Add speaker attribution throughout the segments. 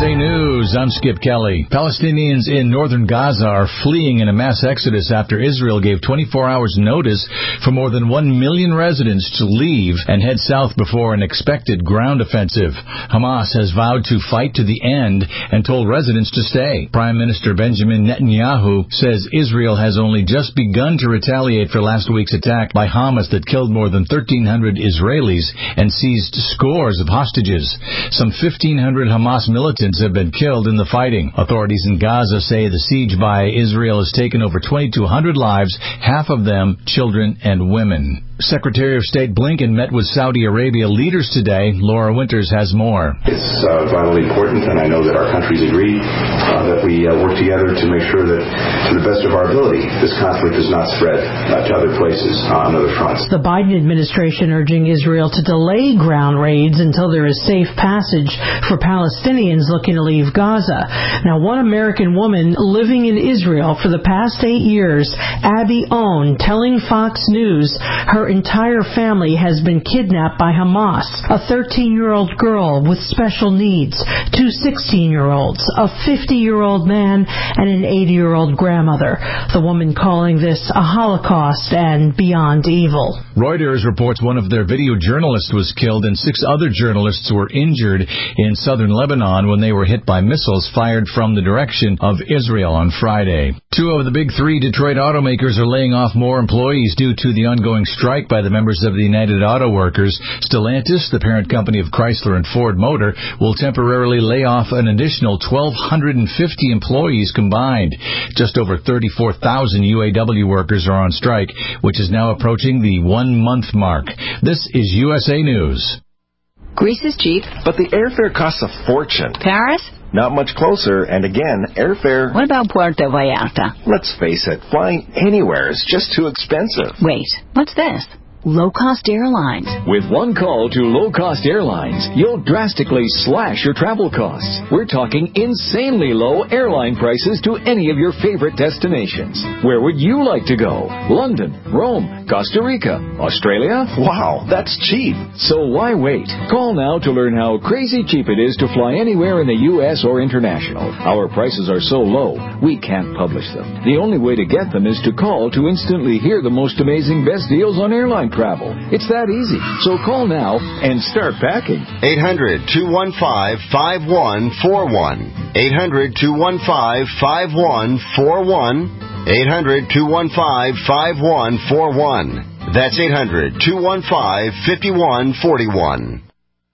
Speaker 1: USA News, I'm Skip Kelly. Palestinians in northern Gaza are fleeing in a mass exodus after Israel gave 24 hours notice for more than 1 million residents to leave and head south before an expected ground offensive. Hamas has vowed to fight to the end and told residents to stay. Prime Minister Benjamin Netanyahu says Israel has only just begun to retaliate for last week's attack by Hamas that killed more than 1,300 Israelis and seized scores of hostages. Some 1,500 Hamas militants have been killed in the fighting. Authorities in Gaza say the siege by Israel has taken over 2,200 lives, half of them children and women. Secretary of State Blinken met with Saudi Arabia leaders today. Laura Winters has more.
Speaker 2: It's vitally important, and I know that our countries agree that we work together to make sure that, to the best of our ability, this conflict does not spread to other places on other fronts.
Speaker 3: The Biden administration urging Israel to delay ground raids until there is safe passage for Palestinians looking to leave Gaza. Now, one American woman living in Israel for the past 8 years, Abby Owen, telling Fox News her entire family has been kidnapped by Hamas. A 13-year-old girl with special needs, 2 16-year-olds, a 50-year-old man, and an 80-year-old grandmother. The woman calling this a Holocaust and beyond evil.
Speaker 1: Reuters reports one of their video journalists was killed and 6 other journalists were injured in southern Lebanon when they were hit by missiles fired from the direction of Israel on Friday. 2 of the big 3 Detroit automakers are laying off more employees due to the ongoing strike by the members of the United Auto Workers. Stellantis, the parent company of Chrysler and Ford Motor, will temporarily lay off an additional 1,250 employees combined. Just over 34,000 UAW workers are on strike, which is now approaching the 1-month mark. This is USA News.
Speaker 4: Greece is cheap.
Speaker 5: But the airfare costs a fortune.
Speaker 4: Paris?
Speaker 5: Not much closer, and again, airfare...
Speaker 4: What about Puerto Vallarta?
Speaker 5: Let's face it, flying anywhere is just too expensive.
Speaker 4: Wait, what's this? Low-cost airlines.
Speaker 6: With one call to low-cost airlines, you'll drastically slash your travel costs. We're talking insanely low airline prices to any of your favorite destinations. Where would you like to go? London, Rome, Costa Rica, Australia?
Speaker 5: Wow, that's cheap.
Speaker 6: So why wait? Call now to learn how crazy cheap it is to fly anywhere in the U.S. or international. Our prices are so low, we can't publish them. The only way to get them is to call to instantly hear the most amazing best deals on airline travel. It's that easy. So call now and start packing.
Speaker 7: 800-215-5141. 800-215-5141. 800-215-5141. That's 800-215-5141.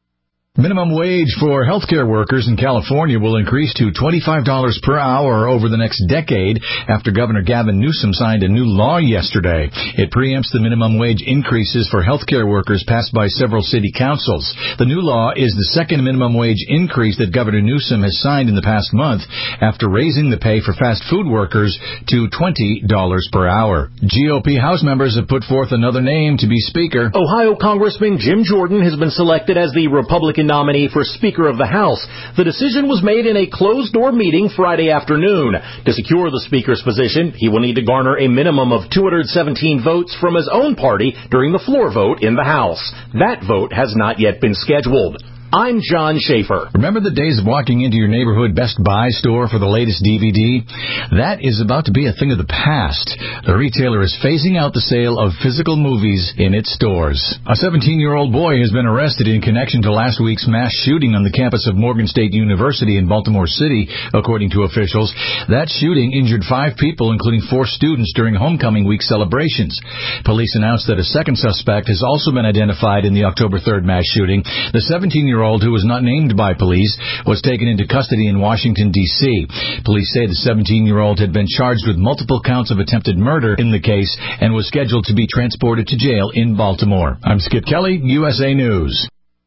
Speaker 1: Minimum wage for healthcare workers in California will increase to $25 per hour over the next decade after Governor Gavin Newsom signed a new law yesterday. It preempts the minimum wage increases for healthcare workers passed by several city councils. The new law is the second minimum wage increase that Governor Newsom has signed in the past month after raising the pay for fast food workers to $20 per hour. GOP House members have put forth another name to be Speaker.
Speaker 8: Ohio Congressman Jim Jordan has been selected as the Republican nominee for Speaker of the House. The decision was made in a closed-door meeting Friday afternoon. To secure the Speaker's position, he will need to garner a minimum of 217 votes from his own party during the floor vote in the House. That vote has not yet been scheduled. I'm John Schaefer.
Speaker 1: Remember the days of walking into your neighborhood Best Buy store for the latest DVD? That is about to be a thing of the past. The retailer is phasing out the sale of physical movies in its stores. A 17-year-old boy has been arrested in connection to last week's mass shooting on the campus of Morgan State University in Baltimore City, according to officials. That shooting injured 5 people, including 4 students, during homecoming week celebrations. Police announced that a second suspect has also been identified in the October 3rd mass shooting. The 17-year-old, who was not named by police, was taken into custody in Washington, D.C. Police say the 17-year-old had been charged with multiple counts of attempted murder in the case and was scheduled to be transported to jail in Baltimore. I'm Skip Kelly, USA News.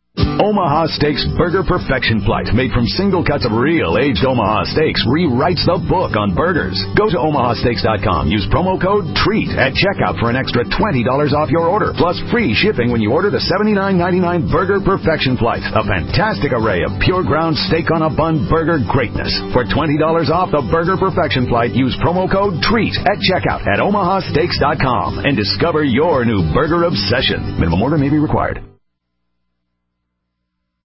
Speaker 9: Omaha Steaks Burger Perfection Flight, made from single cuts of real aged Omaha steaks, rewrites the book on burgers. Go to omahasteaks.com. Use promo code TREAT at checkout for an extra $20 off your order, plus free shipping when you order the $79.99 Burger Perfection Flight. A fantastic array of pure ground steak on a bun burger greatness. For $20 off the Burger Perfection Flight, use promo code TREAT at checkout at omahasteaks.com and discover your new burger obsession. Minimum order may be required.